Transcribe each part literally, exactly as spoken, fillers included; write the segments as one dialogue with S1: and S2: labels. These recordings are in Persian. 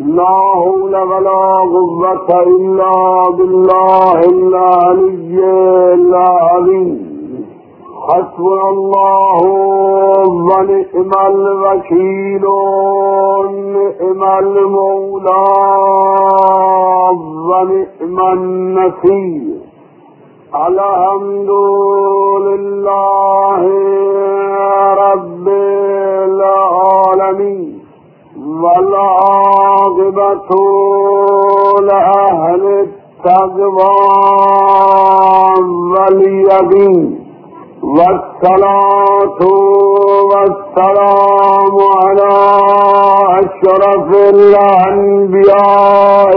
S1: لا حول ولا قوة إلا بالله العلي العظيم. حسبنا الله ونعم الوكيل ونعم المولى ونعم النصير. الحمد لله رب العالمين والعاقبة لأهل التقوى واليقين، والصلاة والسلام على أشرف الأنبياء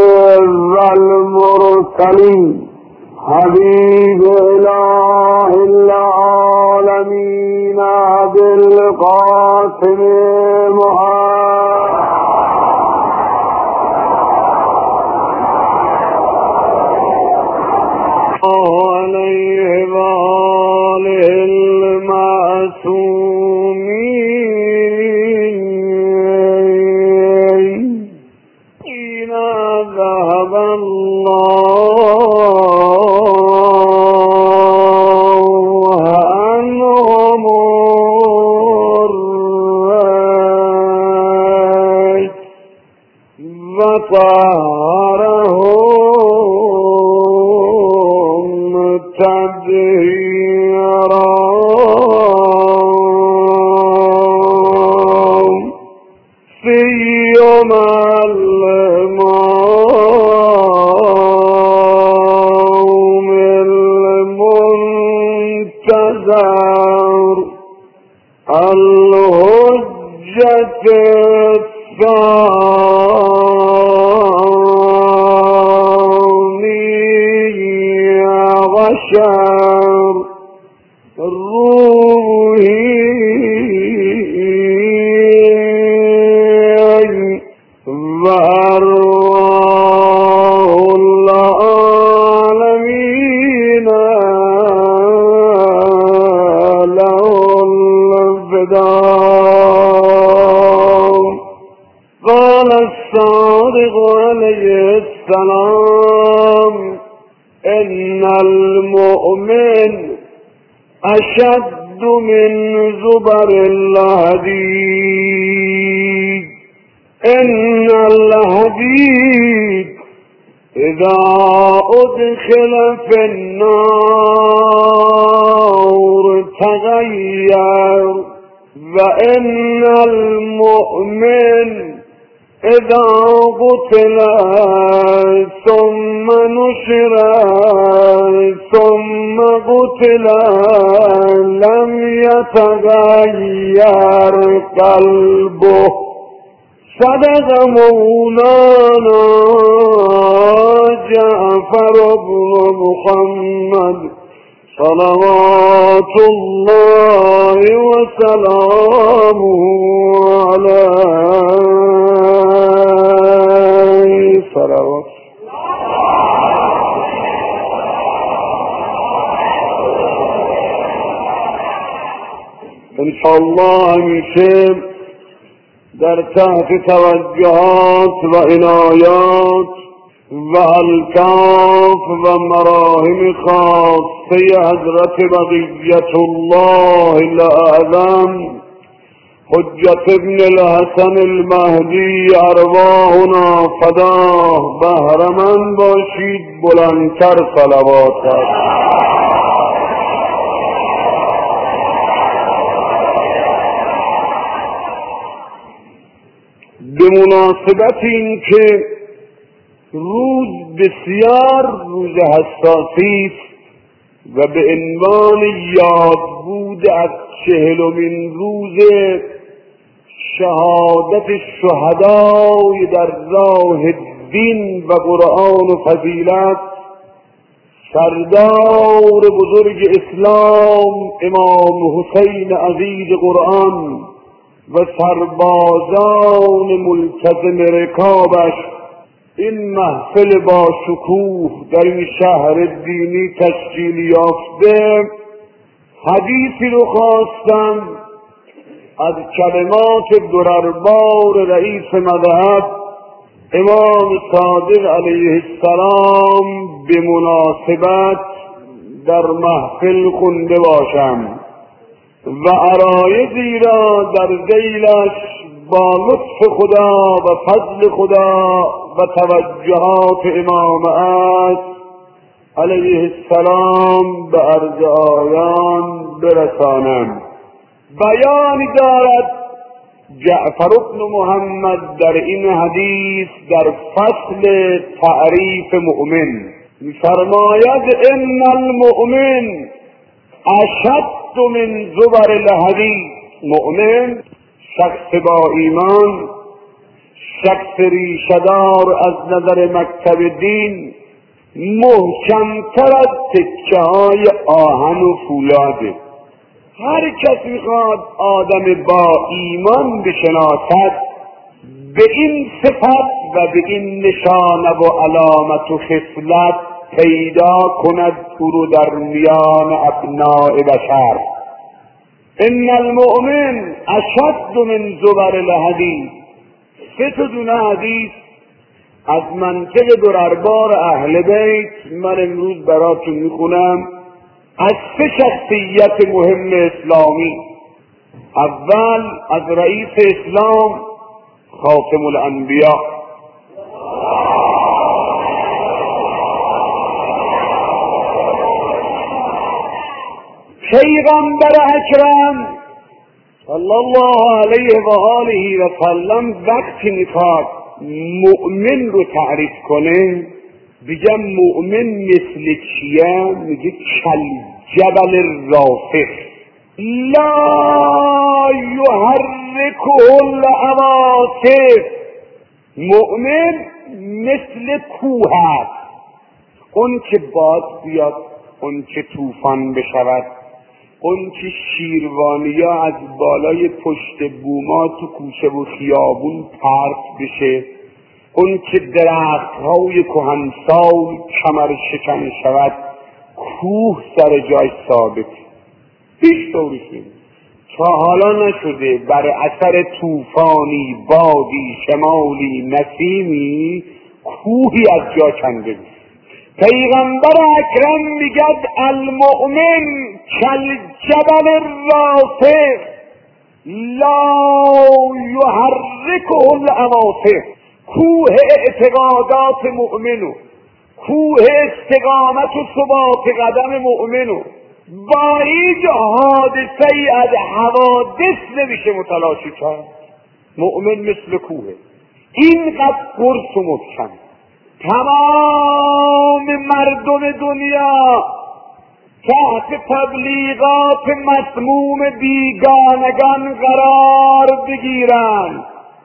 S1: والمرسلين حبيب إله العالمين أبي القاسم محمد عليه وآله المعصومين. حين ذهب الله عنهم الريح وطهرهم تطهيرا. في يوم الموم المنتظر الحجة الثانية عشر روحي وأرواح العالمين له الفداء. قال الصادق عليه السلام: إن المؤمن أشد من زبر الحديد. إن الحديد إذا أدخل في النار تغير، وإن المؤمن إذا قتل ثم نشر ثم قتل لم يتغير قلبه. صدق مولانا جعفر بن محمد صلوات الله وسلامه عليه. صلوات انشاءالله همیشه در تحت توجهات و عنایات و الطاف و مراهم خاصه حضرت بقیت الله الاعظم حجت ابن الحسن المهدی ارواحنا فداه بهرمند باشید. بلندتر صلوات هست. به مناسبت این که روز بسیار روز حساسی است و به عنوان یادبود از چهلمین روز شهادت شهدای در راه دین و قرآن و فضیلت سردار بزرگ اسلام امام حسین عزیز قرآن و سربازان ملتزم رکابش این محفل با شکوه در این شهر دینی تشکیل یافته، حدیثی رو خواستم از کلمات درربار رئیس مذهب امام صادق علیه السلام به مناسبت در محفل خونده باشم و عرایضی را در ذیلش با لطف خدا و فضل خدا و توجهات امام است علیه السلام به عرض آیان برسانم. بیانی دارد جعفر بن محمد در این حدیث در فصل تعریف مؤمن فرماید ان المؤمن اشد من زبر الحدید. مؤمن شخص با ایمان، شخص ریشه‌دار از نظر مکتب دین، محکمتر از تکه های آهن و فولاده. هر کس میخواد آدم با ایمان بشناسد به این صفت و به این نشانه و علامت و خصلت پیدا کند او رو در میان ابناء بشر. ان المؤمن اشد من زبر الحدید. سه تا دونه حدیث از منطق دربار اهل بیت من امروز براتون میخونم از سه شخصیت مهم اسلامی. اول از رئیس اسلام خاتم الانبیا پیغمبر اکرم صلی الله علیه و آله و سلم وقتی میخواد مؤمن رو تعریف کنه بگم مؤمن مثل چیه؟ میگه کل جبل راسخ لا یحرکه العواصف. مؤمن مثل کوه است، اون که باد بیاد، اون که طوفان بشود، اون که شیروانیا از بالای پشت بوما تو کوچه و خیابون پرت بشه، اون که درخت‌های کهنسال کمر شکن شود، کوه سر جای ثابت. هیچ طوریش نیست. تا حالا نشده بر اثر طوفانی، بادی، شمالی، نسیمی کوهی از جا کنده بشه. پیغمبر اکرم میگد المؤمن کالجبل الراسخ لا یحرکه العواصف. کوه اعتقادات مؤمنو، کوه استقامت و ثبات قدم مؤمنو با هیچ حادثه ای از حوادث نمیشه متلاشی کرد. مؤمن مثل کوه، اینقدر قرص و محکم. تمام مردم دنیا تحت تبلیغات مسموم بیگانگان قرار بگیرند،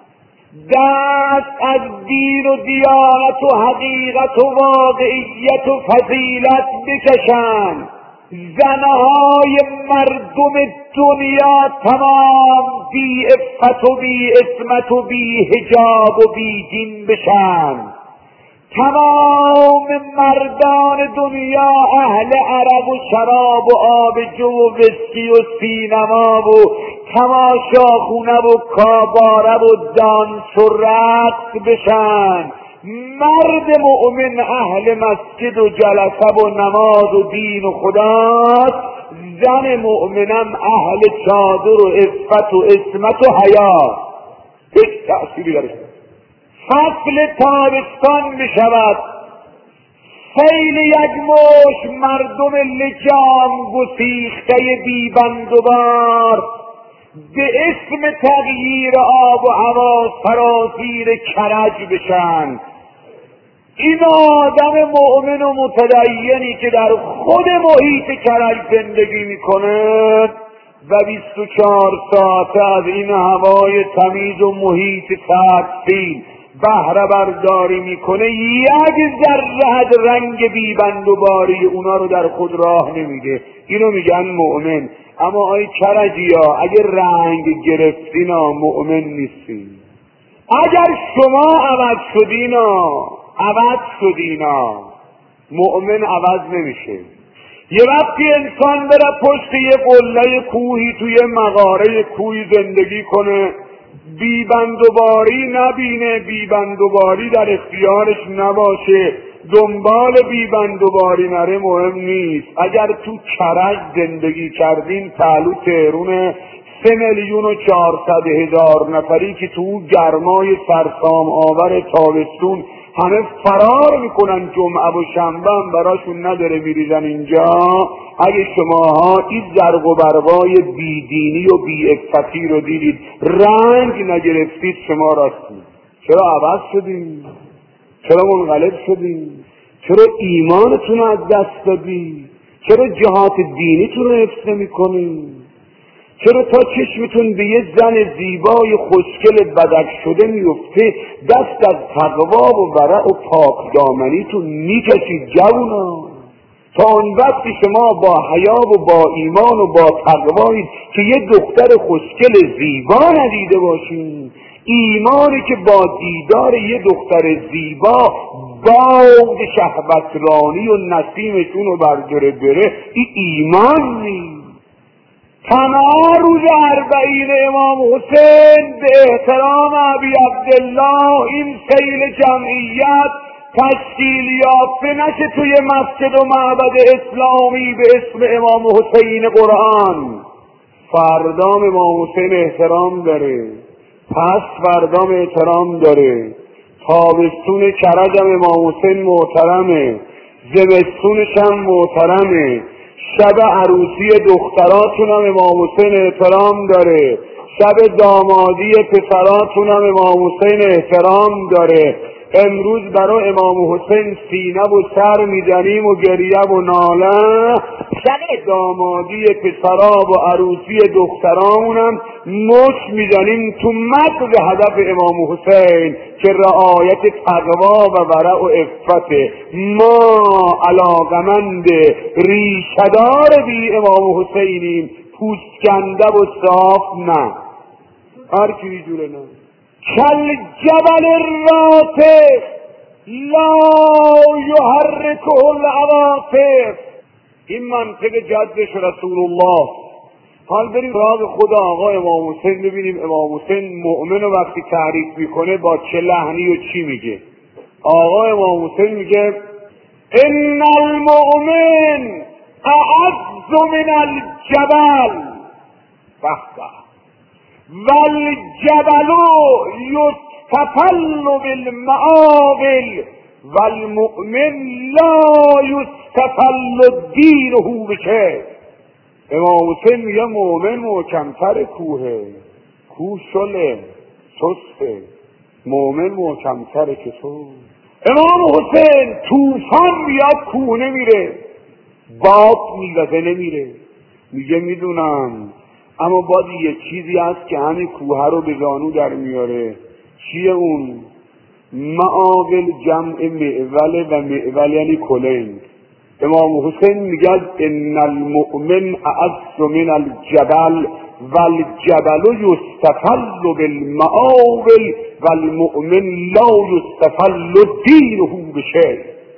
S1: دست از دین و دیانت و حقیقت و واقعیت و فضیلت بکشند، زنهای مردم دنیا تمام بی عفت و بی عصمت و بی حجاب و بی دین بشن، تمام مردان دنیا اهل عرق و شراب و آبجو و وسکی و سینما و تماشاخونه و کاباره و دانس و رقص بشن. مرد مؤمن اهل مسجد و جلسه و نماز و دین و خداست، زن مؤمنم اهل چادر و عفت و عصمت و حیا. هیچ تأثیری داره. فصل تابستان می شود، سیل یک مش مردم لجام گسیخته بیبند و بار به اسم تغییر آب و هوا سرازیر کرج بشن. این آدم مؤمن و متدینی که در خود محیط کرج زندگی میکنه و بیست و چهار ساعته از این هوای تمیز و محیط تعطیل بهره برداری میکنه، یک ذره از رنگ بیبند و باری اونا رو در خود راه نمیده. اینو میگن مؤمن. اما آی کرجیا اگر رنگ گرفتینا مؤمن نیستین. اگر شما عوض شدینا عوض شدینا مؤمن عوض نمیشه. یه وقتی انسان بره پشت یه قله کوهی توی مغاره کوهی زندگی کنه، بیبندوباری نبینه، بیبندوباری در اختیارش نباشه، دنبال بیبندوباری نره، مهم نیست. اگر تو کرج زندگی کردین، پهلو تهرون، سه میلیون و چهارصد هزار نفری که تو گرمای سرسام آور تابستون همه فرار میکنن، جمعه و شنبه هم براشون نداره میریزن اینجا. اگه شماها این زرق و برقای بیدینی و بی‌عفتی رو دیدید، رنگ نگرفتید، شما راستید. چرا عوض شدید؟ چرا منقلب شدید؟ چرا ایمانتون رو از دست دادید؟ چرا جهات دینیتون رو حفظ نمی‌کنید؟ چرا تا چشمتون به یه زن زیبای خوشگل بدک شده میفته دست از تقوا و ورع و پاک دامنیتون میکشید جوونا؟ تا اون وقتی شما با حیا و با ایمان و با تقوایید که یه دختر خوشگل زیبا ندیده باشین. ایمانی که با دیدار یه دختر زیبا باد شهوترانی و نسیمتون رو برداره بره، این ایمان نیست. تمام روز اربعین امام حسین به احترام ابی عبدالله این سیل جمعیت تشکیل یافته نشه توی مسجد و معبد اسلامی به اسم امام حسین قرآن. فردام امام حسین احترام داره، پس فردام احترام داره، تابستون کرج هم امام حسین محترمه، زمستونش هم محترمه، شب عروسی دختراتون هم امام حسین احترام داره، شب دامادی پسراتون هم امام حسین احترام داره. امروز برای امام حسین سینه و سر میزنیم و گریه و ناله، شب دامادی پسرا و عروسی دخترامونم مش میزنیم تو مغز هدف امام حسین که رعایت تقوا و ورع و عفته. ما علاقمند ریشه‌دار بی امام حسینیم، پوستکنده و صاف نه، هر کی جوره نه. کل جبل الراسخ لا یحرکه العواصف. این منطق جدش رسول الله. حال بریم راز خود آقا امام حسین ببینیم امام حسین مؤمن رو وقتی تعریف میکنه با چه لحنی و چی میگه. آقا امام حسین میگه ان المؤمن اعز من الجبل بحث والجبل یستفل بالمعاول والمؤمن لا یستفل دینه بشه. امام حسین میگه مؤمن محکمتر کوهه، کوه شله سسته، مؤمن محکمتره که تو. امام حسین طوفان بیاد کوه نمیره، باد میوزه نمیره. میگه میدونم، اما باید یه چیزی هست که همین کوه رو به زانو در میاره. چیه اون؟ معاول جمع معول و معول یعنی کلنگ. امام حسین میگه ان المؤمن اعز من الجبل والجبل یستفل بالمعاول والمؤمن لا یستفل دینه بشه.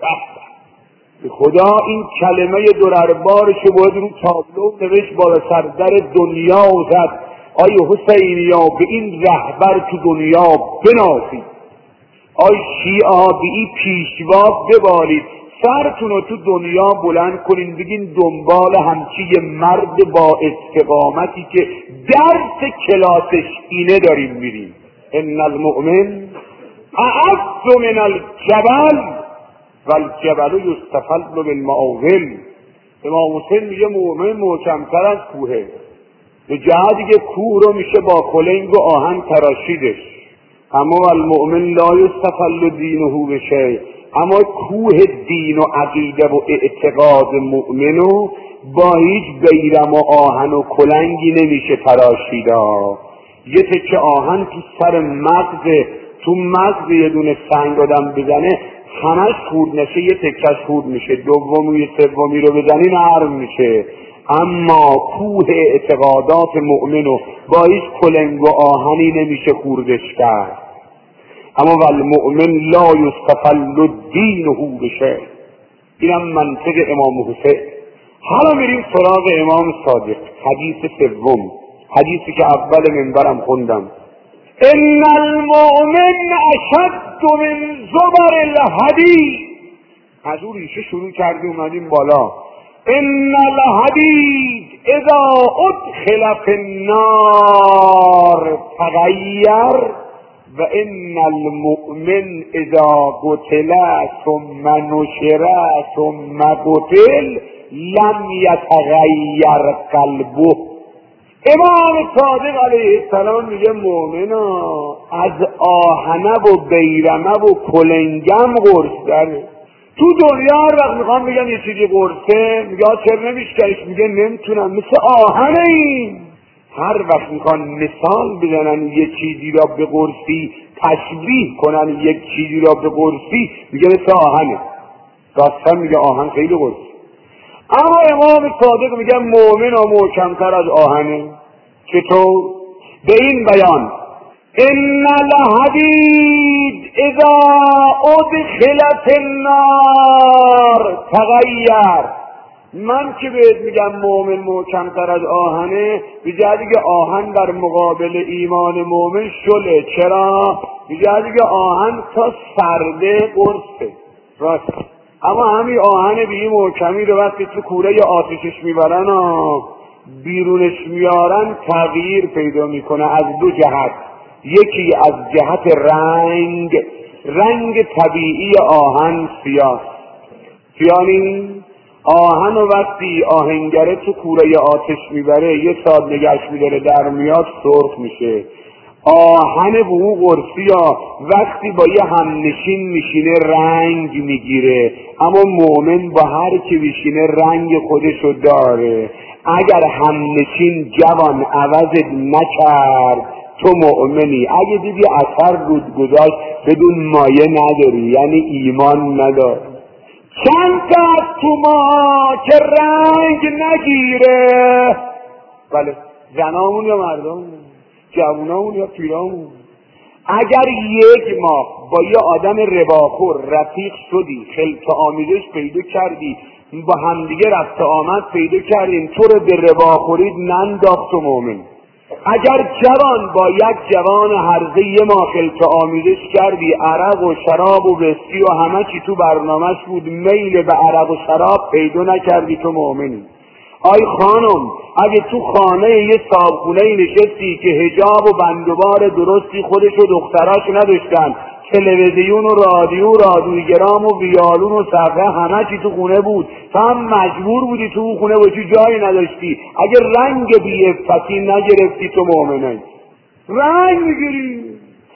S1: به خدا این کلمه درربارشو باید رو تابلو نوشت بالا سردر دنیا زد. آی حسینیا به این رهبر تو دنیا بنازید، آی شیعه به این پیشوا ببالید، سرتون رو تو دنیا بلند کنین، بگین دنبال همچی یه مرد با استقامتی که درس کلاسش اینه داریم میریم. ان المؤمن اعز من الجبل والجبل یستفل بالمعاول. امام حسین میگه مؤمن محکمتر از کوهه، به جهتی که کوه رو میشه با کلنگ و آهن تراشیدش. اما المؤمن لا یستفل دینه بشه، اما کوه دین و عقیده و اعتقاد مؤمنو با هیچ بیرم و آهن و کلنگی نمیشه تراشیدا. یه تکه آهن تو سر مغز، تو مغز یه دونه سنگ آدم بزنه همش خورد نشه، یه تکش خورد میشه، دومی سومی رو بزنی نرم میشه. اما کوه اعتقادات مؤمنو با هیچ کلنگ و آهنی نمیشه خوردش کرد. اما والمؤمن لا یستفل دینه بشه. اینم منطق امام حسین. حالا میریم سراغ امام صادق. حدیث سوم، حدیثی که اول منبرم خوندم. ان المؤمن اشد من زبر الحدید. از اون ریشه شروع کردیم اومدیم بالا. ان الحدید اذا ادخل فی النار تغیر و ان المؤمن اذا قتل ثم نشر ثم قتل لم یتغیر قلبه. امام صادق علیه السلام میگه مؤمنا از آهنه و بیرمه و کلنگم قرص داره. تو دنیا هر وقت میخوام بگم یه چیزی قرصه میگه چرا نمیشکریش، میگه نمیتونم، مثل آهنه این. هر وقت میخوان مثال بزنن یه چیزی را به قرصی، تشبیه کنن یک چیزی را به قرصی، میگه مثل آهنه. راستن میگه آهن خیلی قرص. اما امام صادق میگه مؤمن و محکمتر از آهنه. چطور؟ به این بیان ان الحدید اذا ادخل فی النار تغیر. من که بهت میگم مؤمن محکمتر از آهنه، به جهتی که آهن در مقابل ایمان مؤمن شله. چرا؟ به جهتی که آهن تا سرده قرصه. راست. اما همین آهن به این محکمی رو وقتی تو کوره آتشش میبرن و بیرونش میارن تغییر پیدا میکنه از دو جهت. یکی از جهت رنگ، رنگ طبیعی آهن سیاه سیانی. آهن و وقتی آهنگره تو کوره آتش میبره یه ساعت نگهش میداره در میاد سرخ میشه. آهن به او قرصیا وقتی با یه همنشین میشینه رنگ میگیره. اما مؤمن با هر که میشینه رنگ خودشو داره. اگر همنشین جوان عوضت نکرد تو مؤمنی. اگه دیدی اثر رود گذاشت بدون مایه نداری، یعنی ایمان نداری. چند تا تو ما که رنگ نگیره، بله زنامون یا مردامون، جوونامون یا پیرامون، اگر یک ماه با یه آدم رباخور رفیق شدی، خلط آمیزش پیدا کردی، با همدیگه رفت آمد پیدا کردین، تو رو به رباخورید ننداخت و مؤمن. اگر جوان با یک جوان هرزه یه ماه خلط آمیزش کردی، عرق و شراب و ویسکی و همه چی تو برنامهش بود، میل به عرق و شراب پیدا نکردی تو مؤمنی. آی خانم اگه تو خانه یه صابخونه نشستی که حجاب و بندوبار درستی خودش و دختراش نداشتن، تلویزیون و رادیو رادیوگرام و ویالون و صفحه همه چی تو خونه بود، تو هم مجبور بودی تو خونه باشی، جایی نداشتی، اگه رنگ بی‌عفتی نگرفتی تو مؤمنی. رنگ میگیری.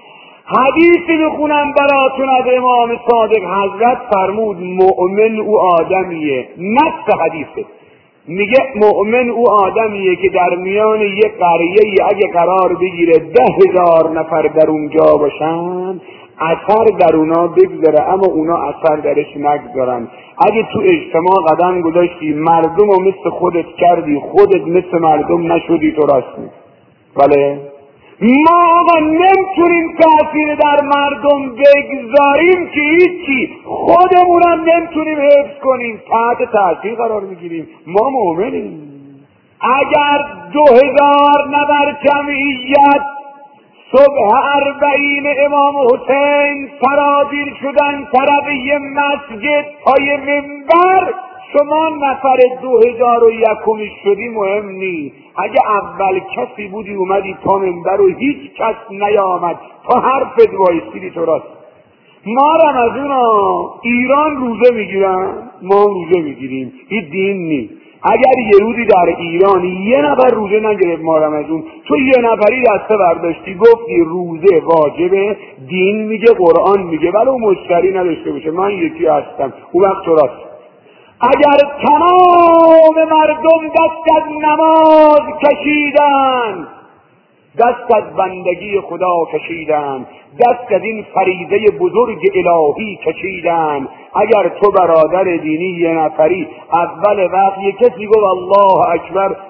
S1: حدیثی بخونم براتون از امام صادق. حضرت فرمود مؤمن او آدمیه، نص حدیثه، میگه مؤمن او آدمیه که در میان یک قریه اگه قرار بگیره ده هزار نفر در اونجا باشن اثر در اونا بگذاره اما اونا اثر درش نگذارن. اگه تو اجتماع قدم گذاشتی مردم رو مثل خودت کردی، خودت مثل مردم نشدی، تو راست میگی. بله ما آقا نمیتونیم تاثیر در مردم بگذاریم که هیچی، خودمونم نمیتونیم حفظ کنیم، تحت تاثیر قرار میگیریم. ما مؤمنیم. اگر دو هزار نفر جمعیت صبح اربعین امام حسین سرازیر شدن طرف یه مسجد پای منبر، شما نفر دو هزار و یکمی شدی مهم نی. اگه اول کسی بودی اومدی تا منبر و هیچ کس نیامد تا حرفت وایسیدی، تو راست. ما رمضان ایران روزه میگیرن، ما روزه میگیریم، این دین نی. اگر یه روزی در ایران یه نفر روزه نگرفت ما رمضان، تو یه نفری دسته برداشتی گفتی روزه واجبه، دین میگه قرآن میگه، ولو مشتری نداشته باشه من یکی هستم، اون وقت تو راست. اگر تمام مردم دست از نماز کشیدن، دست از بندگی خدا کشیدن، دست از این فریضه بزرگ الهی کشیدن، اگر تو برادر دینی یه نفری اول وقت یه کسی گفت الله اکبر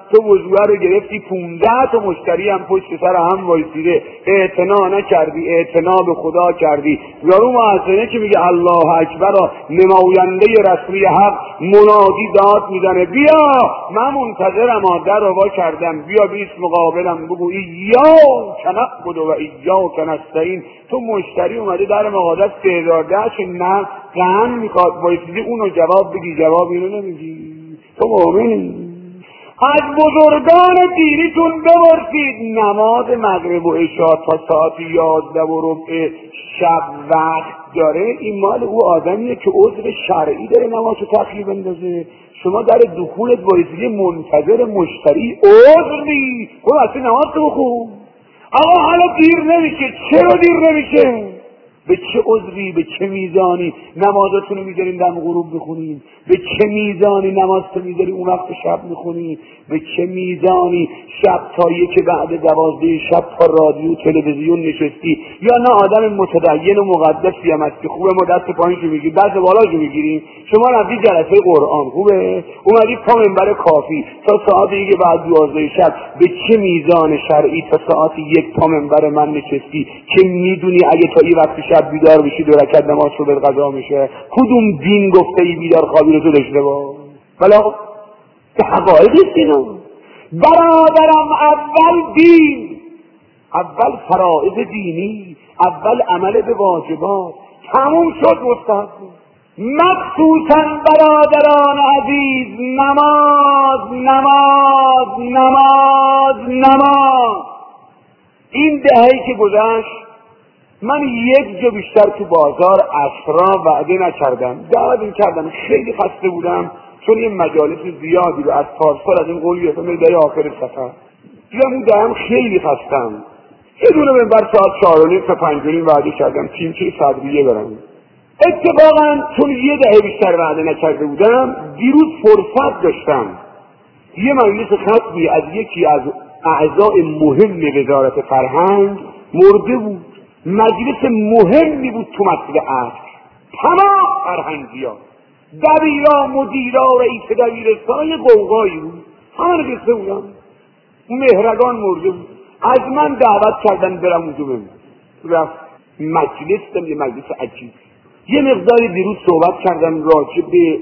S1: تو وضوء رو گرفتی، پونزده تا مشتری هم پشت سر هم وایسیده، اعتنا نکردی، اعتنا به خدا کردی. یارو مؤذنه که میگه الله اکبر، نماینده رسمی حق منادی داد میزنه بیا من منتظرم، در رو وا کردم، بیا بیس مقابلم بگو ایاک نعبد و ایاک نستعین. تو مشتری اومده در مغازه سه هزار دهش نه قهن میخواد وایسیدی، اونو جواب بگی، جواب اینو نمیگی. تو مؤمنی؟ از بزرگان دینیتون بپرسید نماز مغرب و عشا تا ساعت یازده و ربع شب وقت داره، این مال او آدمیه که عذر شرعی داره نمازو تأخیر بندازه. شما در دخولت وایسیدی منتظر مشتری، عذری خب اصلا نماز تو بخون. آقا حالا دیر نمیشه، چرا دیر نمیشه؟ به چه عذری، به چه میزانی نمازتون رو میذارین دم غروب بخونین؟ به چه میزانی نمازتون میذاری اون وقت شب میخونی؟ به چه میزانی شب تا یک بعد دوازده شب تا رادیو تلویزیون نشستی؟ یا نه آدم متدین و مقدسی هم هست که خوبه ما دست پایینشو میگیریم، دست بالاشو میگیریم. شما رفتی جلسه قرآن خوبه، اومدی پا منبر کافی تا ساعت یک بعد دوازده شب، به چه میزان شرعی تا ساعت یک پا منبر من نشستی که میدونی اگه تا این وقت شب بیدار بشی دو رکعت نماز رو به قضا میشه؟ کدوم دین گفته ای بیدار خوابی رو تو داشته با؟ بلا به حقایق اینا. برادرم اول دین، اول فرائض دینی، اول عمل به واجبات، تموم شد مستحب. مخصوصا برادران عزیز نماز نماز نماز نماز. این دهه‌ای که گذشت من یک جا بیشتر تو بازار عصرا وعده نکردم، دعوت کردم، خیلی خسته بودم چون یه مجالس زیادی رو از پارسال از این قول گرفتم برای آخر سفر. دیدم اون دهم خیلی خستم، یه دونه منبر ساعت چهار و نیم تا پنج و نیم وعده کردم تیمچه صدریه برم. اتفاقا چون یه دهه بیشتر وعده نکرده بودم دیروز فرصت داشتم، یه مجلس ختمی از یکی از اعضای مهم وزارت فرهنگ مرده بود. مجلس مهمی بود تو مسجد عصر، تمام فرهنگی‌ها، دبیرا، مدیرا، رئیس دبیرستان، یه قوقایی بود، همه نشسته بودن. مهرگان مرده بود، از من دعوت کردن برم اونجا ببینم. رفت مجلس دم، یه مجلس عجیب. یه مقداری دیروز صحبت کردم راجع به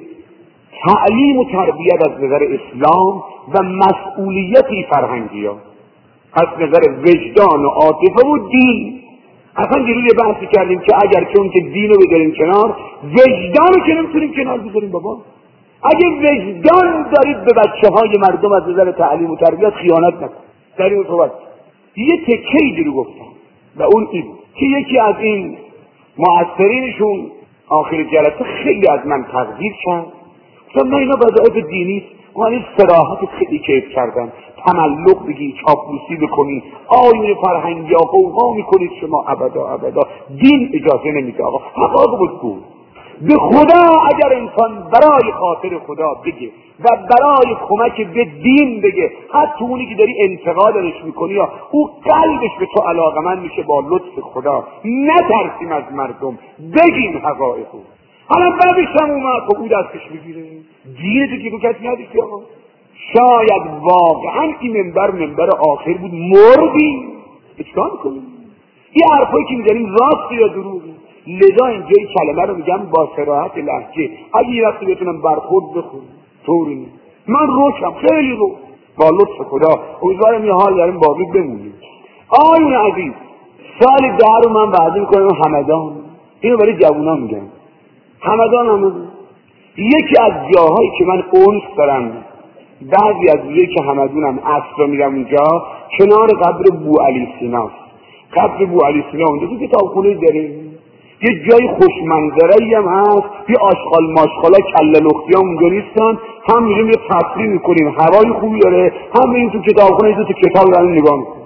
S1: تعلیم و تربیت از نظر اسلام و مسئولیتی فرهنگی‌ها از نظر وجدان و عاطفه و دین. اصلا دیروز یه بحثی کردیم که اگر که اون که دین رو بذاریم کنار، وجدان رو که نمیتونیم کنار بذاریم. بابا اگه وجدان دارید به بچه های مردم از نظر تعلیم و تربیت خیانت نکن. در این صحبت یه تکه‌ای رو گفتم و اون این که یکی از این مؤثرینشون آخر جلسه خیلی از من تقدیر کرد، گفتم نه اینا وظایف دینی است. من صراحت خیلی کیف کردم، تملق بگی، چاپلوسی بکنی، آیون فرهنگی ها قوقا میکنید شما، ابدا ابدا دین اجازه نمیده. آقا حقاق بگو به خدا، اگر انسان برای خاطر خدا بگه و برای کمک به دین بگه، حتی اونی که داری انتقادش میکنی یا او قلبش به تو علاقمند میشه با لطف خدا. نترسیم از مردم، بگیم حقایقو. حالا بعدش هم اومد خب او دستش بگیره دین تو که تو کسی نداشتی. آقا شاید واقعا این منبر منبر آخر بود، مردی اچکار میکنی؟ یه حرفایی که میزنیم راست یا دروغی؟ لذا اینجا این کلمه رو میگم با صراحت لهجه، اگه یه وقتی بتونم برخورد بخون طوری نیست. من روشم خیلی رو با لطف خدا امیدوارم یه حال داریم باقی بمونیم. آیون عزیز، سال ده رو من وعده میکنم همدان، اینو برای جوونا میگم، همدان همدان. یکی از جاهایی که من اونس دارم، بعضی از روزایی که همدونم اصلا میرم اونجا، کنار قبر بو علی سیناست. قبر بو علی سینا اونجا تو کتابخونه داره، یه جای خوشمنظره‌ای هم هست، یه آشغال ماشغالا کله لختی ها اونجا نیستن، هم میریم یه تفریح میکنیم، هوای خوبی داره، هم میریم تو کتابخونه دو تا کتاب رو نگاه میکنیم.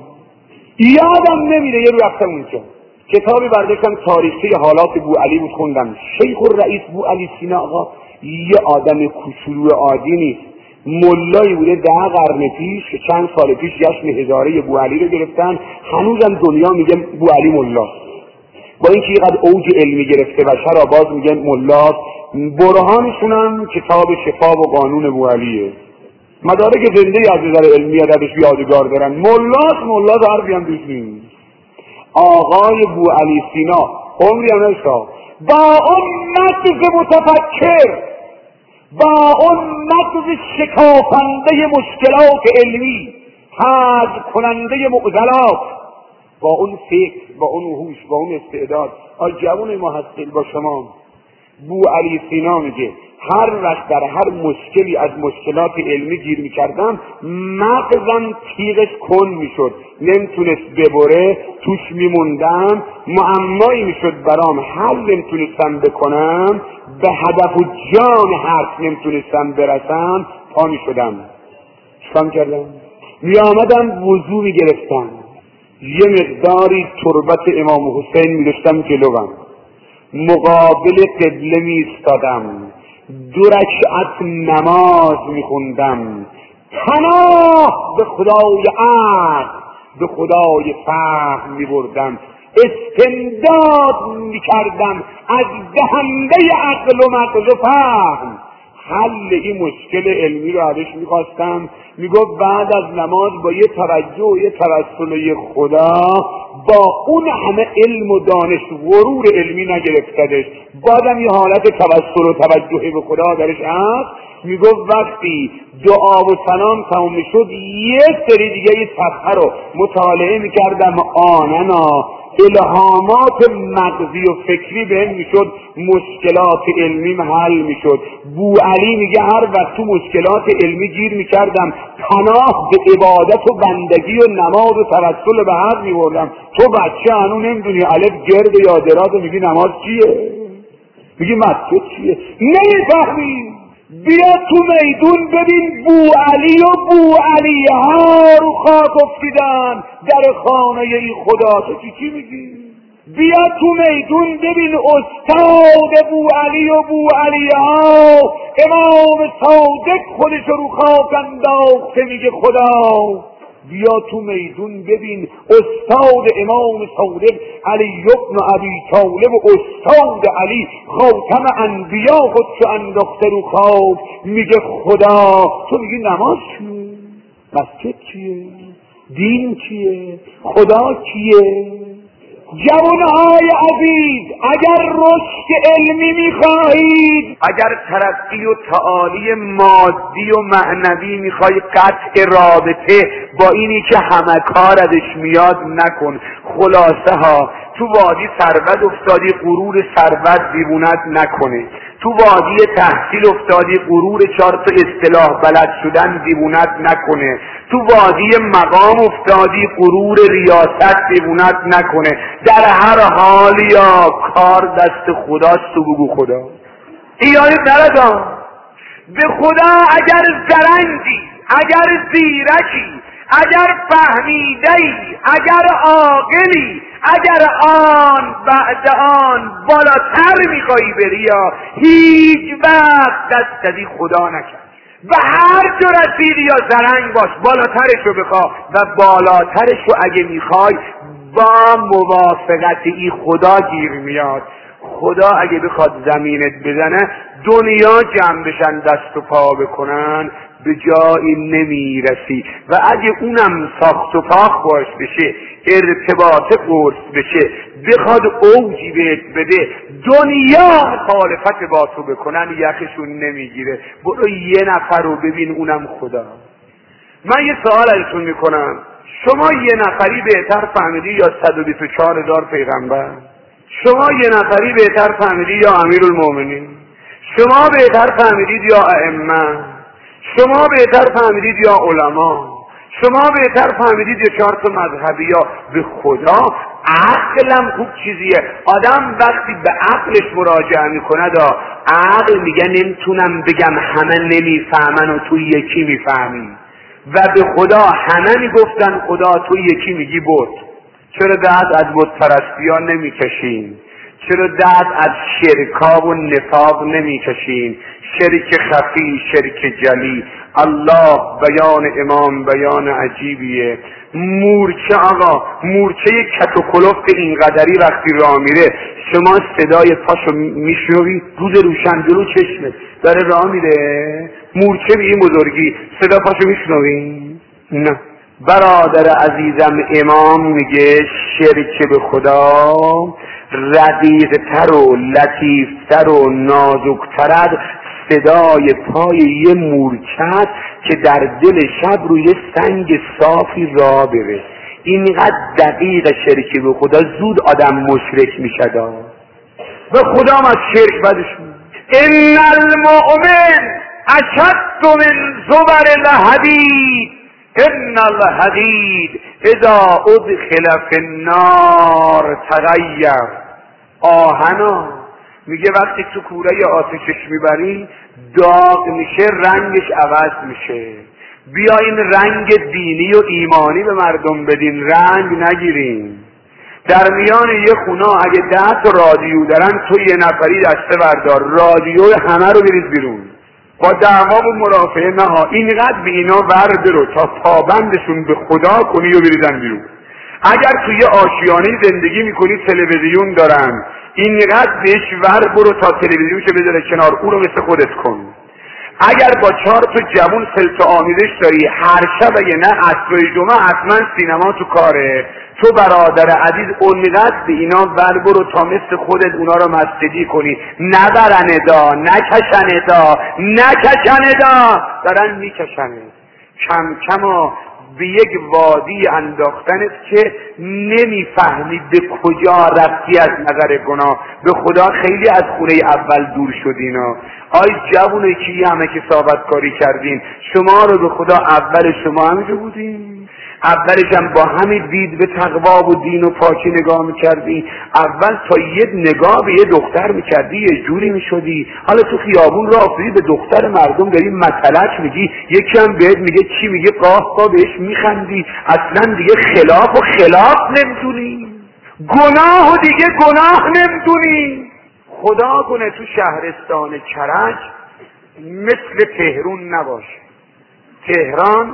S1: یادم نمیره یه رو رفتم اونجا کتابی برداشتم تاریخی حالات بو علی بود خوندم. شیخ الرئیس بو علی سینا آقا یه آدم کوچولو عادی نیست، ملایی بوده ده قرن پیش، چند سال پیش جشن هزاره بو علی رو گرفتن، هنوزم دنیا میگه بو علی ملا، با اینکه اینقدر اوج علمی گرفته و چرا باز میگن ملا. برهانشون هم کتاب شفا و قانون بو علیه. مدارک زنده از نظر علمی ادبش یادگار دارن. ملاست ملاست حرفی هم دوش نیست. آقای بو علی سینا عمری هم نشتا با اون مغز متفکر، با اون مغز شکافنده مشکلات علمی، حذف کننده معضلات، با اون فکر، با اون هوش، با اون استعداد. آی جوان محصل با شما، بو علی سینا میگه هر وقت در هر مشکلی از مشکلات علمی گیر میکردم مغزم تیغش کن میشد، نمیتونست ببره، توش میموندم، معمایی میشد برام، حل نمیتونستم بکنم، به هدف و جان حرف نمیتونستم برسم، پا میشدم شکام کردم، میامدم وضو میگرفتم، یه مقداری تربت امام حسین میداشتم جلوم، مقابل قبله میستادم، دو رکعت نماز میخوندم، پناه به خدای عقل، به خدای فهم میبردم، استمداد میکردم از دهنده عقل و مغز و فهم. حل این مشکل علمی رو ازش میخواستم. میگفت بعد از نماز با یه توجه و یه توسل خدا، با اون همه علم و دانش غرور علمی نگرفتدش، بعدم یه حالت توسل و توجه به خدا درش هست. میگفت وقتی دعا و سلام تمام میشد یه سری دیگه یه صفحه رو مطالعه میکردم، آننا الهامات مغزی و فکری بهم میشد، مشکلات علمیم حل میشد. بو علی میگه هر وقت تو مشکلات علمی گیر میکردم پناه به عبادت و بندگی و نماز و توسل به حق میبردم. تو بچه هنو نمیدونی الف گرد یا دراز، میگی نماز چیه، میگی مسجد چیه، نمیفهمی. بیا تو میدون ببین بو علی و بو علی ها رو خاک افتیدن در خانه ای خدا، تو چی چی میگی؟ بیا تو میدون ببین استاد بو علی و بو علی ها، امام صادق خودش رو خاک انداخته میگه خدا. بیا تو میدون ببین استاد امام صادق علی بن ابی طالب و استاد علی خاتم انبیا خودشو انداخته رو خاک میگه خدا. تو میگی نماز چیه، مسجد چیه، دین چیه، خدا کیه؟ جوانهای عزیز، اگر رشد علمی میخواهید، اگر ترقی و تعالی مادی و معنوی میخواهید، قطع رابطه با اینی که همه کار ازش میاد نکن. خلاصه ها، تو وادی ثروت افتادی، غرور ثروت دیوونت نکنه. تو وادی تحصیل افتادی، غرور چهار تا اصطلاح بلد شدن دیوونت نکنه. تو وادی مقام افتادی، غرور ریاست دیوونت نکنه. در هر حال یا کار دست خداست، تو بگو خدا. ایاد نردان به خدا. اگر زرنگی، اگر زیرکی، اگر فهمیدهی، اگر عاقلی، اگر آن بعد آن بالاتر میخوایی بری، یا هیچ وقت دست از خدا نکن. و هر جا رسیدی یا زرنگ باش، بالاترش رو بخواه و بالاترش رو اگه میخوای با موافقت ای خدا گیر میاد. خدا اگه بخواد زمینت بزنه دنیا جمع بشن دست و پا بکنن به جایی نمیرسی. و اگه اونم ساخت و پاخ باش بشه، ارتباط قرص بشه، بخواد اوجی بهت بده، دنیا مخالفت با تو بکنن یخشون نمیگیره. برو یه نفر رو ببین، اونم خدا. من یه سوال ازتون میکنم، شما یه نفری بهتر فهمیدی یا صد و بیست و چهار هزار پیغمبر؟ شما یه نفری بهتر فهمیدی یا امیرالمومنین؟ شما بهتر فهمیدید یا ائمه؟ شما بهتر فهمیدید یا علما؟ شما بهتر فهمیدید یا چهار تا مذهبی؟ یا به خدا عقلم خوب چیزیه. آدم وقتی به عقلش مراجعه میکنه دا عقل میگه نمیتونم بگم همه نمیفهمن و تو یکی میفهمی. و به خدا همه میگفتن خدا تو یکی میگی بود. چرا دست از بت پرستی ها نمیکشین؟ چرا دست از شرکا و نفاق نمیکشین؟ شرک خفی، شرک جلی. الله بیان امام بیان عجیبیه. مورچه آقا، مورچه کت و کلفت اینقدری وقتی راه میره
S2: شما صدای پاشو میشنوی، روز روشن جلو چشمت داره راه میره، مورچه به این بزرگی، صدا پاشو میشنوی؟ نه. برادر عزیزم امام میگه شرک به خدا رقیق‌تر و لطیفتر و نازکتر از صدای پای یه مورچه که در دل شب روی سنگ صافی راه بره. اینقدر دقیق شرک به خدا زود آدم مشرک میشه. به خدا از شرک بدش میاد. ان المؤمن اشد من زبر الحدید ان الحدید اذا ادخل فی النار تغیر. آهنا میگه وقتی تو کوره آتشش میبری داغ میشه، رنگش عوض میشه. بیاین رنگ دینی و ایمانی به مردم بدین، رنگ نگیرین. در میان یه خونه اگه ده تا رادیو دارن، تو یه نفری دسته بردار رادیو همه رو بریز بیرون. با دعوا و مرافعه نها، اینقدر به اینا ور برو تا پابندشون به خدا کنی و بریزن بیرون. اگر توی آشیانه زندگی میکنی تلویزیون دارن، اینقدر بهش ور برو تا تلویزیونشو بذاره کنار، اون رو مثل خودت کن. اگر با چهار تا جوون سلط آمیزش داری، هر شب اگه نه عصر جمعه حتما سینما تو کاره، تو برادر عزیز اونقدر به اینا ور برو تا مثل خودت اونا رو مسجدی کنی. نبرنه دا، نکشنه دا، نکشنه دا، دارن میکشنه. کم کما به یک وادی انداختنت که نمیفهمی به کجا رفتی از نظر گناه. به خدا خیلی از خونه اول دور شدینا. آی جوونه کی همه که ثابت کاری کردین، شما رو به خدا اول شما همینجا بودین؟ اولش هم با همین دید به تقوا و دین و پاکی نگاه میکردی؟ اول تا یه نگاه به یه دختر میکردی یه جوری میشدی، حالا تو خیابون راه افتادی به دختر مردم داری مطلق میگی، یکی هم بهت میگه چی میگه، قاه قاه بهش میخندی. اصلا دیگه خلاف و خلاف نمیدونی، گناه و دیگه گناه نمیدونی. خدا کنه تو شهرستان کرج مثل تهران نباشه. تهران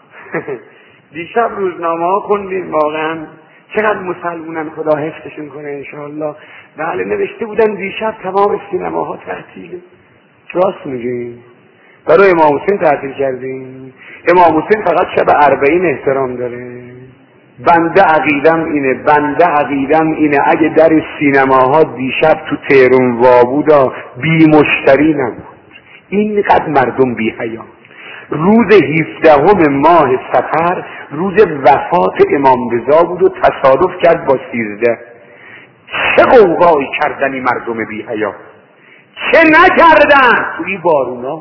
S2: دیشب روزنامه ها خوندیم، واقعا چقدر مسلمونن، خدا حفظشون کنه انشاءالله. بله نوشته بودن دیشب تمام سینماها تعطیله. راست میگیم، برای امام حسین تعطیل کردیم. امام حسین فقط شب اربعین احترام داره. بنده عقیدم اینه، بنده عقیدم اینه اگه در سینماها دیشب تو تهران وابودا بی مشتری نبود. اینقدر مردم بی حیا. روز هفدهم ماه صفر روز وفات امام رضا بود و تصادف کرد با سیزده. چه قوقایی کردن این مردم بی حیا، چه نکردن توی بارونا.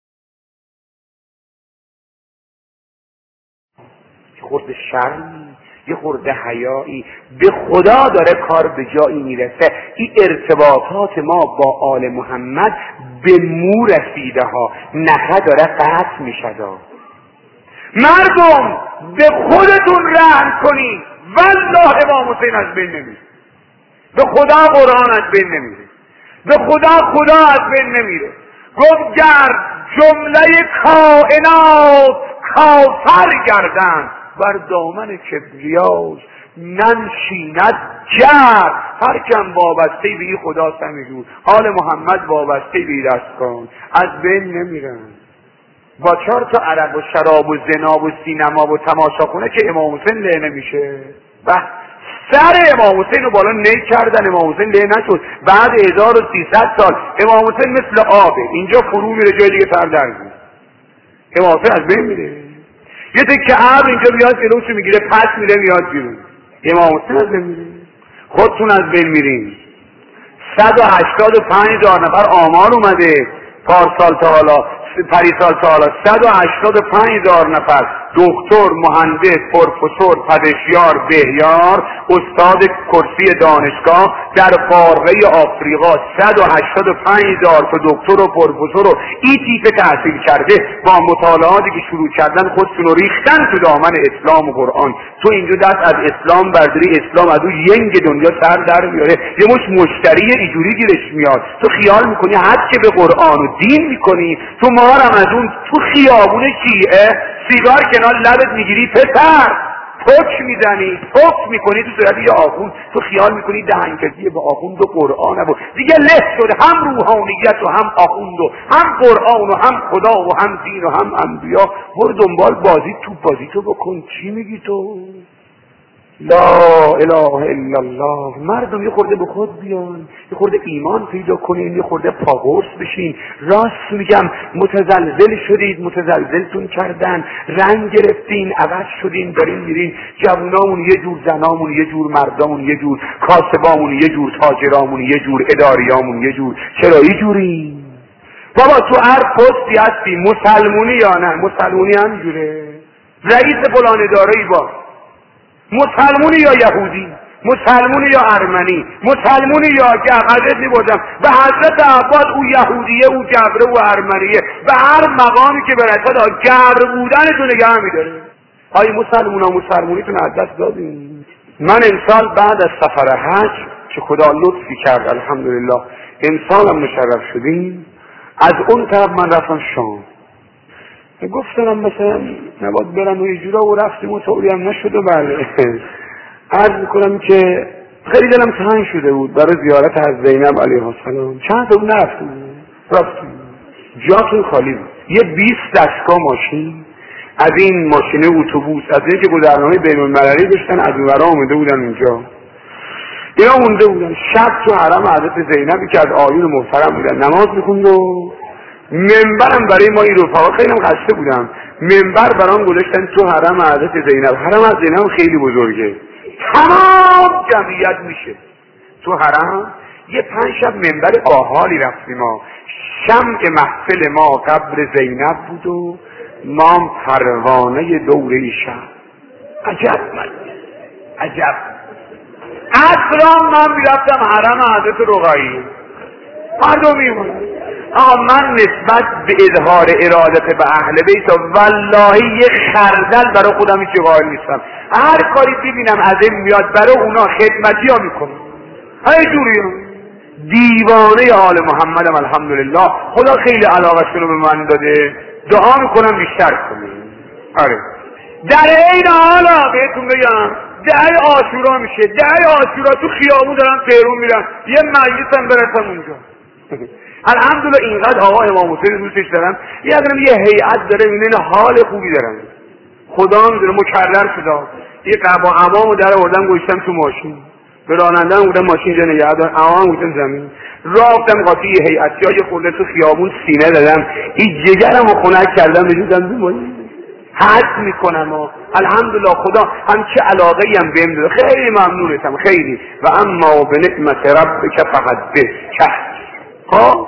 S2: یه خورده شرمی، یه خورده حیایی، به خدا داره کار به جایی میرسه. این ارتباطات ما با آل محمد به مو رسیده ها، نخه داره قطع میشد. مردم به خودتون رحم کنید، والله امام حسین از بین نمیره، به خدا قرآن از بین نمیره، به خدا خدا از بین نمیره. گفت گر جمله کائنات کافر گردن، بر دامن کبریاز ننشیند جر. هر کم وابسته به خدا سمیدون، آل محمد وابسته به دست کن، از بین نمیرن. با چهار تا عرب و شراب و زنا و سینما و تماشاخونه که امام حسین له نمیشه. بعد سر امام حسین رو بالا نی کردن، امام حسین له نشد. بعد هزار و سیصد سال امام حسین مثل آبه، اینجا فرو میره جای دیگه تر در میره. امام حسین از بین میره. یه تکه ابر اینجا بیاد جلوشو میگیره، پس میره میاد بیرون. امام حسین از بین میره، خودتون از بین میرین. صد و هشتاد و پنج هزار نفر آمار اومده پارسال تا حالا، پریسال تا حالا صد و هشتاد و پنج هزار نفر دکتر، مهندس، پروفسور، پدشیار، بهیار، استاد کرسی دانشگاه در قاره آفریقا صد و هشتاد و پنج هزار تا دکتر و پروفسور و این تیپ تحصیل کرده با مطالعاتی که شروع کردن خودشون رو ریختن تو دامن اسلام و قرآن. تو اینجا دست از اسلام برداری، اسلام از اون ینگ دنیا سر در میاره، یه مش مشتری اینجوری گیرش میاد. تو خیال میکنی حد که به قرآن و دین میکنی، تو مارم از اون تو خیابون شیعه سیگار کنار لبت میگیری. پسر پک میزنی، پک میکنی تو صورت یه آخوند، تو خیال میکنی دهنکجی به آخوند و قرآن و دیگه له شده، هم روحانیت و هم آخوند و هم قرآن و هم خدا و هم دین و هم انبیا. برو دنبال بازی تو بازی تو بکن. چی میگی تو؟ لا اله الا الله. مردم یه خورده به خود بیان، یه خورده ایمان پیدا کنین، یه خورده پاگرس بشین. راست میگم متزلزل شدید، متزلزلتون کردن، رنگ گرفتین، عوض شدین، دارین میرین. جوونامون یه جور، زنامون یه جور، مردامون یه جور، کاسبامون یه جور، تاجرامون یه جور، اداریامون یه جور. چرا اینجوری؟ بابا تو هر پستی هستی، مسلمونی یا نه؟ مسلمونی همینجوره. رئیس فلان اداره‌ای با مسلمونی یا یهودی، مسلمونی یا ارمنی، مسلمونی یا جبر میبردم به حضرت عباس او یهودیه، او جبره، او ارمنیه، به هر مقامی که برسد جبر بودنتون نگه میداره. های مسلمون ها مسلمونیتون از دست دادیم. من امسال بعد از سفر حج که خدا لطفی کرد الحمدلله امسال هم مشرف شدیم، از اون طرف من رفتم شام. گفتم مثلا نباید برم و ایجورا و رفتیم و طوری هم نشد و بله. عرض میکنم که خیلی دلم تنگ شده بود برای زیارت از زینب علیه السلام. چند تا بود نرفتیم، رفتیم جاتون خالی بود. یه بیست دستگاه ماشین از این ماشین اتوبوس از این که گذرنامه بین‌المللی داشتن از اونورا آمده بودن اونجا. اینا مونده بودن شب تو حرم حضرت زینبی که از آیون محترم بودن نماز میخوند و منبرم برای ما این رفقا، خیلی هم خسته بودم، منبر برام گذاشتن تو حرم حضرت زینب. حرم از زینب خیلی بزرگه، تمام جمعیت میشه تو حرم. یه پنج شب منبر باحالی رفتیم ما. شمع محفل ما قبر زینب بود و ما پروانه دوره شب. عجب من عجب. اصلا من میرفتم حرم حضرت رقیه، مردم میمونن. آقا من نسبت به اظهار ارادت به اهل بیت والله یه خردل برای خودم هیچ قائل نیستم. هر کاری ببینم از این میاد برای اونا خدمتی ها میکنم. هر جوری هم. دیوانه آل محمدم الحمدلله. خدا خیلی علاقه‌شون رو به من داده، دعا میکنم بیشتر کنیم. آره در این حالا بهتون بگم دهه عاشورا میشه، دهه عاشورا تو خیابون دارم تهرون میرم، یه مجلسم برسم اونجا. الحمدلله اینقدر آقا امام حسین دوستش دارم، یه ادرم یه هیئت داره میبینه حال خوبی دارم. خدا میدونه مکرر شده. یه قبا امامو در آوردم گوشتم تو ماشین، به راننده بودم ماشین جا نگه دار، امام بودم زمین، رفتم قاطی یه هیئتی ها یه خورده تو خیابون سینه دادم، این جگرمو خنک کردم بجودم دو ماشین. حد میکنم و الحمدلله خدا همچه علاقه هم بهم داده، خیلی ممنونتم خیلی. و اما به نعمت ربک فحدث. ها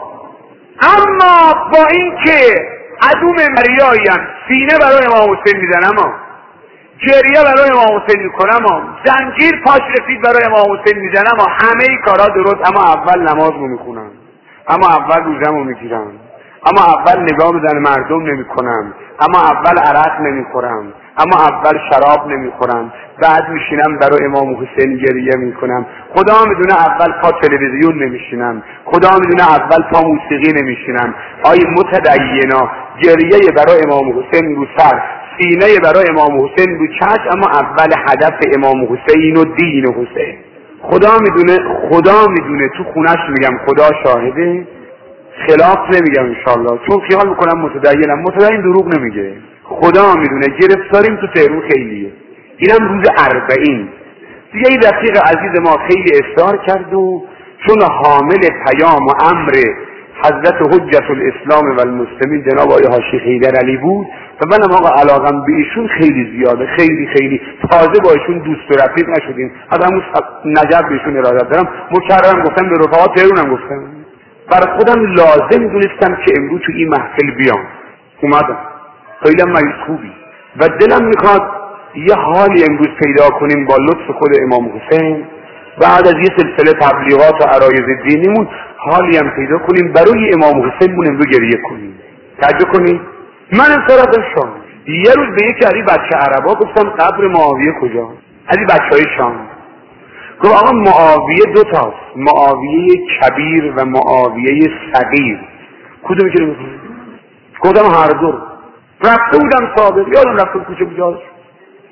S2: اما با این که عدو مریاییم سینه برای امام حسین میزنم، اما جریه برای امام حسین میکنم، اما زنجیر پاش رسید برای امام حسین میزنم، اما همه ای کارا درست، اما اول نماز رو میخونم، اما اول روزم رو میگیرم، اما اول نگاه به زن مردم نمی کنم، اما اول عرق نمی خورم، اما اول شراب نمی خورم، بعد میشینم برای امام حسین گریه می کنم. خدا میدونه اول پا تلویزیون نمیشینم، خدا میدونه اول پا موسیقی نمیشینم. آی متدینا گریه برای امام حسین رو سر، سینه برای امام حسین رو چشم، اما اول هدف امام حسین و دین حسین. خدا میدونه، خدا میدونه تو خونش میگم، خدا شاهده، خلاف نمیگم انشالله، چون خیال میکنم متدینم، متدین دروغ نمیگه. خدا میدونه گرفتاریم تو تهرون خیلیه. اینم روز اربعین دیگه. این رفیق عزیز ما خیلی اصرار کرد و چون حامل پیام و امر حضرت حجت الاسلام و المسلمین جناب آقای حاجی حیدر علی بود و منم آقا علاقم به ایشون خیلی زیاده، خیلی خیلی تازه با ایشون دوست و رفیق نشدیم، از همون نجب بهشون ارادت دارم. مکررم گفتم به رفقات تهرونم گفتم، برای خودم لازم دونستم که امروز تو این محفل بیام. اومدم، خیلی مریض خوبی و دلم میخواد یه حالی امروز پیدا کنیم با لطف خود امام حسین، بعد از یه سلسله تبلیغات و عرایض دینیمون حالی هم پیدا کنیم برای امام حسین مون امروز گریه کنیم. توجه کنید، من امسال شام یه روز به یکی از این بچه عربا گفتم قبر معاویه کجا؟ از این بچه های شام گفت آقا معاویه دو تاست، معاویه کبیر و معاویه صغیر، کدومی که نمی‌کنی؟ گفتم هر دو. رفته بودم صابر، یادم رفته کوچه بجاز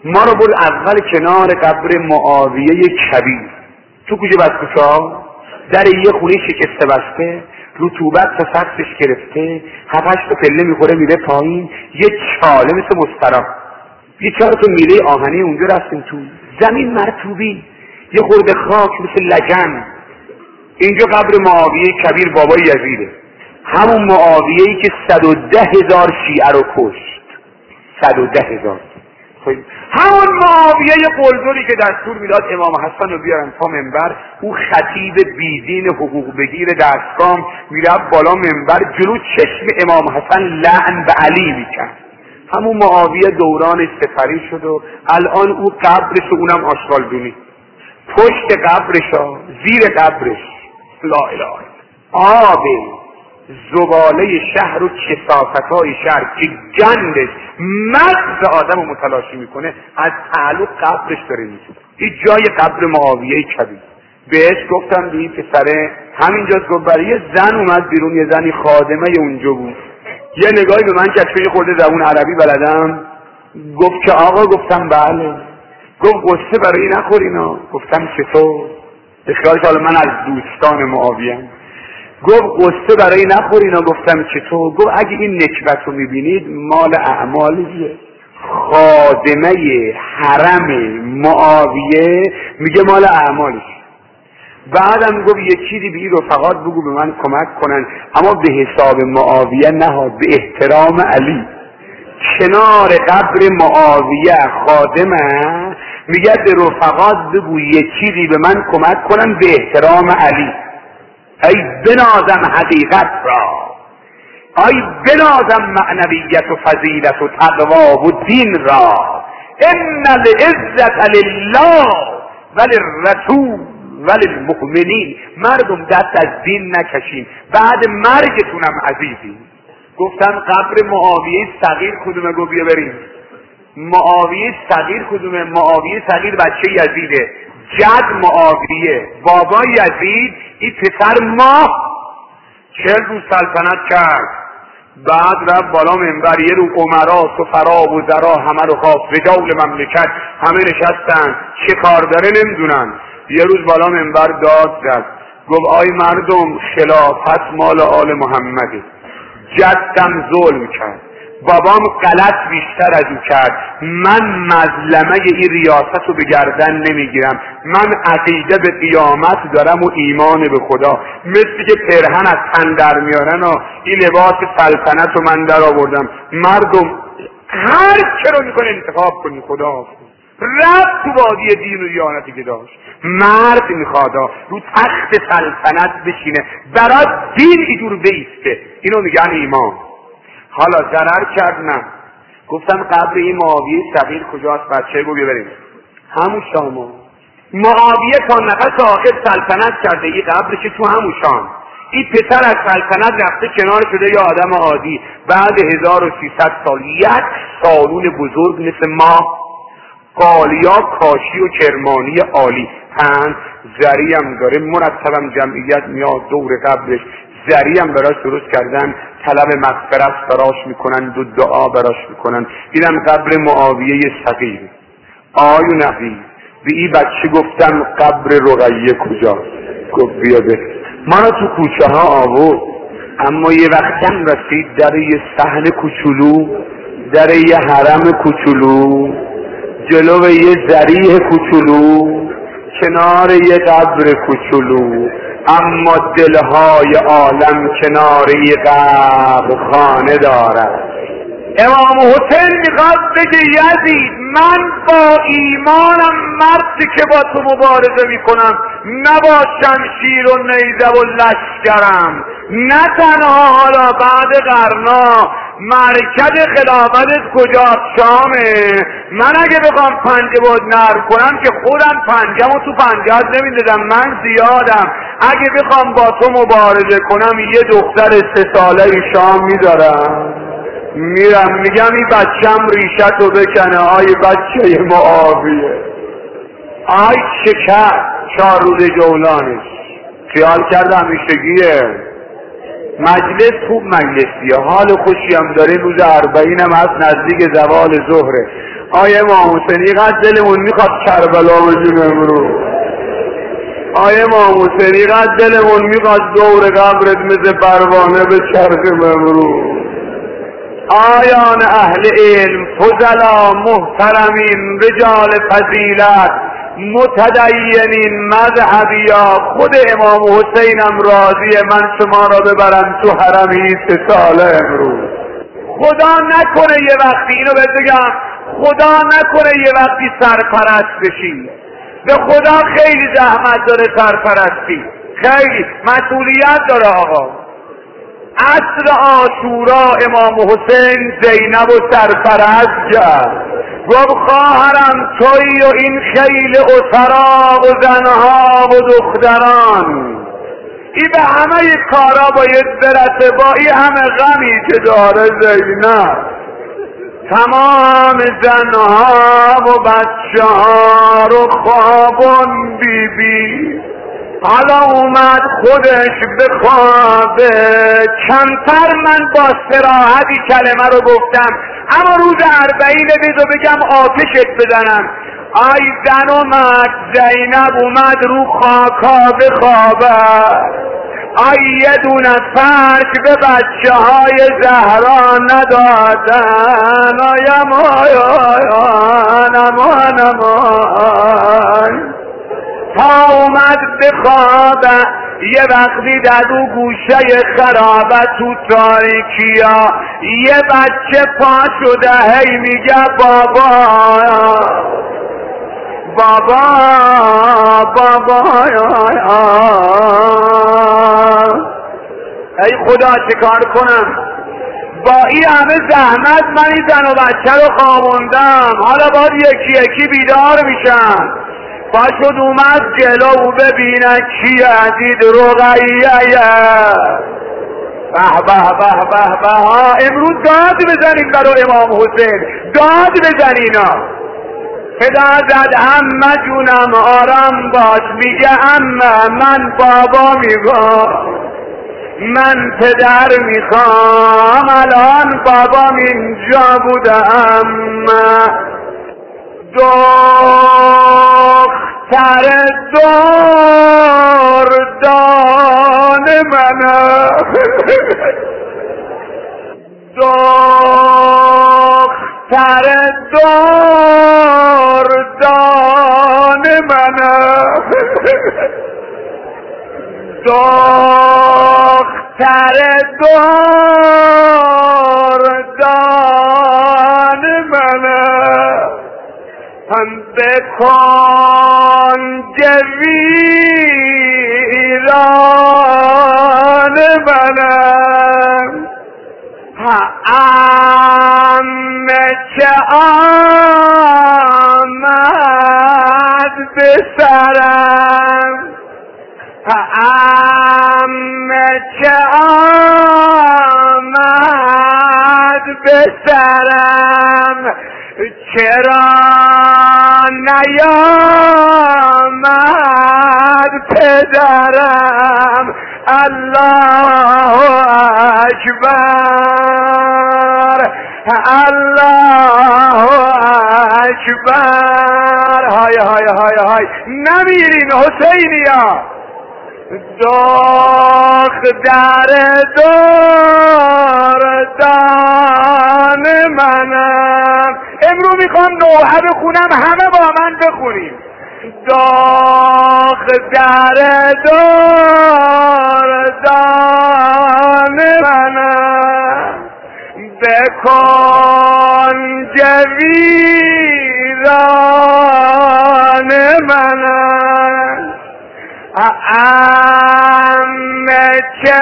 S2: ما رو برد اول کنار قبر معاویه کبیر، تو کوچه بسکوچا در یه خونه شکسته بسته، رطوبت تا سقفش گرفته، هفتش تا پله میخوره میره پایین، یه چاله مثل مستراح، یه چهار تا میله آهنی اونجا رفتیم تو، زمین مرطوبی، یه خورده خاک مثل لگن. اینجا قبر معاویه کبیر بابای یزیده، همون معاویه‌ای که صد و ده هزار شیعه رو کشت. صد و ده هزار. همون معاویه قلدری که دستور میداد امام حسن رو بیارن تا منبر، او خطیب بیدین حقوق بگیر دستگام میرفت بالا منبر جلو چشم امام حسن لعن به علی میکرد. همون معاویه دوران سفری شد و الان او قبرش و اونم آشغالدونی، پشت قبرش ها، زیر قبرش لا اله آب زباله شهر و کثافت‌های شهر که گندش مغز آدم رو متلاشی میکنه، از تعلق قبرش داره میشه. این جای قبر معاویه کبیر. بهش گفتم به این پسره همینجاست، گفت برای یه زن اومد بیرون، یه زنی خادمه اونجا بود، یه نگاهی به من کرد چون یه خورده زبون عربی بلدم، گفت که آقا، گفتم بله، گفت قصه برای نخورینا، گفتم چطور؟ اخیالش حالا من از دوستان معاویه‌ام. گفت قصه برای نخورینا، گفتم چطور؟ گفت اگه این نکبت رو میبینید مال اعمالیه، خادمه حرم معاویه میگه مال اعمالش. بعدم گفت یکی دی به این رفقات بگو به من کمک کنن، اما به حساب معاویه نهاد، به احترام علی. کنار قبر معاویه خادمه میگه به رفقات بگو یکی دی به من کمک کنن به احترام علی. ای بنازم حقیقت را، ای بنازم معنویت و فضیلت و تقوا و دین را. ان العزت لله وللرسول وللمؤمنین. مردم دست از دین نکشین، بعد مرگتونم عزیزی. گفتم قبر معاویه صغیر کدومه؟ گفت بیا بریم. معاویه صغیر کدومه؟ معاویه صغیر بچه یزیده، جد معاویه، بابا یزید، این پسر ما چهل روز سلطنت کرد. بعد رفت بالا منبر، یه رو امرا سفرا وزرا همه رو خواست، رجال مملکت همه نشستن، چه کار داره نمیدونن. یه روز بالا منبر داد زد، گفت آی مردم، خلافت مال آل محمده، جدم ظلم کرد، بابام غلط بیشتر از او کرد، من مظلمه این ریاست رو به گردن نمیگیرم، من عقیده به قیامت دارم و ایمان به خدا. مثل که پرهن از تن در میارن و این لباس سلطنت رو من در آوردم. مردم هر چه رو میکنه انتخاب کنی، خدا رفت تو وادی دین و دیانتی که داشت. مرد میخواد رو تخت سلطنت بشینه، برای دین ایدور بیسته، اینو میگن ایمان. حالا ضرر کرد؟ نه. گفتم قبر این معاویه صغیر کجاست؟ بچه گو ببریم همون شام. معاویه تا نفس آخر سلطنت کرده، این قبرش تو همون شام. این پسر از سلطنت رفته کنار شده یه آدم عادی. بعد هزار و سیصد سال یک سالون بزرگ مثل ما، قالیا کاشی و کرمانی عالی، پند زری هم داره، مرتبم جمعیت میاد دور قبرش، زری هم براش درست کردن، طلب مغفرت براش میکنن، دو دعا براش میکنن. اینم قبر معاویه صغیر. آیو نبی به این بچه گفتم قبر رقیه کجاست؟ گفت بیا بره. ما را تو کوچه ها آورد، اما یه وقتم رسید در یه صحن کوچولو، در یه حرم کوچولو، جلو یه ذریح کوچولو، کنار یه قبر کوچولو، اما دلهای عالم کنار یه قبر خانه دارد. امام حسین میخواد بگه یزید من با ایمانم مردی که با تو مبارزه میکنم، نه با شمشیر و نیزه و لشکرم، نه تنها حالا بعد قرنا مرکز خلافتت کجا؟ شامه. من اگه بخوام پنجه بود نرم کنم که خودم پنجم و تو پنجهات نمیدادم، من زیادم. اگه بخوام با تو مبارزه کنم یه دختر سه ساله شام میذارم، میرم میگم این بچم ریشت رو بکنه. آی بچه معاویه، آی شکر چار روز جولانش، خیال کرده همیشگیه. مجلس خوب مجلسیه، حال خوشی هم داره، روز اربعین هم هست، نزدیک زوال ظهره. آیه امام حسین اینقدر دلمون میخواد کربلا بشیم امروز. آیه امام حسین اینقدر دلمون میخواد دور قبرت مثل پروانه به چرخیم امروز. آیان اهل علم، فضلا، محترمین، رجال فضیلت، متدینین، مذهبیا، خود امام حسینم راضیه من شما را ببرم تو حرمی سه ساله امروز. خدا نکنه یه وقتی، اینو بهت بگم، خدا نکنه یه وقتی سرپرست بشی. به خدا خیلی زحمت داره سرپرستی، خیلی مسئولیت داره آقا. عصر عاشورا امام حسین زینب و سرپرست کرد، گفت خواهرم تویی و این خیل اسرا و زنها و دختران، ای به همه کارا باید برسه، با ای همه غمی که داره زینب، تمام زنها و بچه ها رو خوابون بی بی. حالا اومد خودش بخوابه، کمتر من با صراحتی کلمه رو گفتم، اما روز اربعین بذار بگم آتشت بزنم. آی زن اومد، زینب اومد رو خاکا بخوابه، آی یه دونه فرش به بچه های زهرا ندادن، آیم آیان امان امان، تا اومد بخوابه. یه وقتی در دو گوشه خرابه تو تاریکیا یه بچه پا شده هی میگه بابا بابا بابا. ای خدا چیکار کنم با این همه زحمت من این زن و بچه رو خوابوندم، حالا باید یکی یکی بیدار میشم. پاشد اومد جلو ببینه کی عزیز رقیه. به به به به به ها، امروز داد بزنیم برای امام حسین، داد بزنینا. پدر زد عمه جونم آرام باش، میگه عمه من بابا میگم، من پدر میخوام، الان بابام اینجا بوده، اما دختر دردان منه، دختر دردان منه، دختر دردان منه، هم بکن جویران منم، همه چه آمد به سرم، همه چه آمد به سرم، چرا نیامد پدرم، الله اکبر الله اکبر. های های های های نمیرین حسینیا، دختر دردان منم. امرو میخوام نوحه بخونم، همه با من بخونیم. دختر دردان منم، بکن جویران منم، همه چه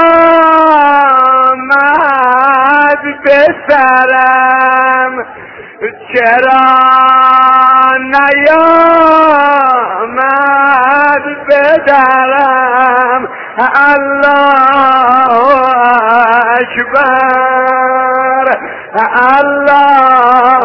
S2: آمد به سرم، چرا نیامد به درم، الله اکبر الله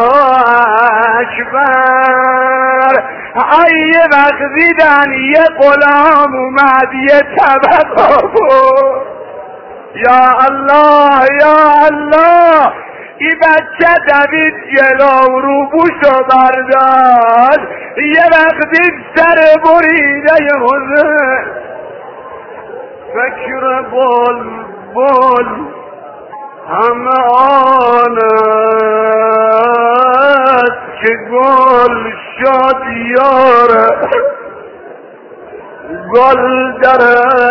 S2: اکبر. یه وقت دیدن یه غلام اومد یه طبق آورد،
S1: یا الله یا الله. ای بچه دوید جلو رو بوشو برداشت، یه وقتی سر بریده حسین فکر بول بول همه آنست که گل شد یاره، گل در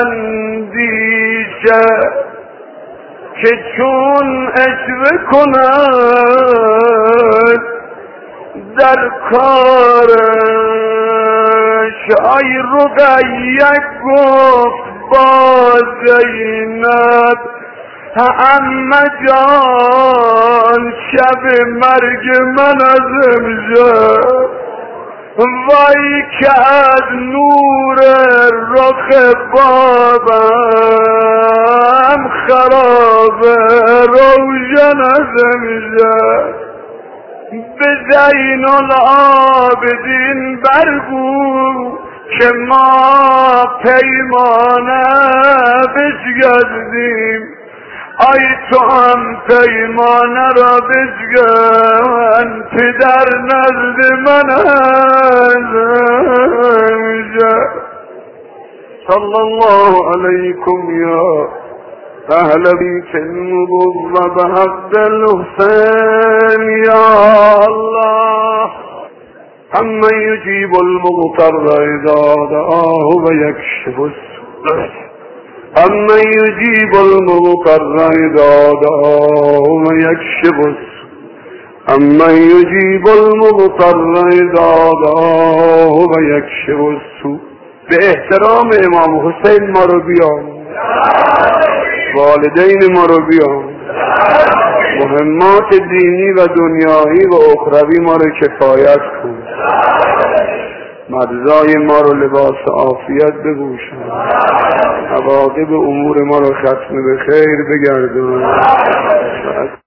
S1: اندیشه که چون اشوه کند در کارش. ای رقیه گفت با زینب عمه جان شب مرگ من از امشب، وای که از نور رخ بابم خراب روشن از امشب. به زین العابدین برگو که ما پیمانه بشکستیم، آی تو هم پیمانه را بشکن پدر نزد من همیشه. صلی الله علیکم یا اهل بیت النبوة بحق الحسین یا الله. اما یجیب المضطر اذا دعاه و یکشف السوء، اما یجیب المضطر اذا دعاه و یکشف السوء، اما یجیب المضطر اذا دعاه و یکشف السوء. به احترام امام حسین ما رو بیان، والدین ما رو بیان، مهمات دینی و دنیایی و اخروی ما رو کفایت کن، مجزای ما رو لباس عافیت بپوشان، عواقب امور ما رو ختم به خیر بگردان.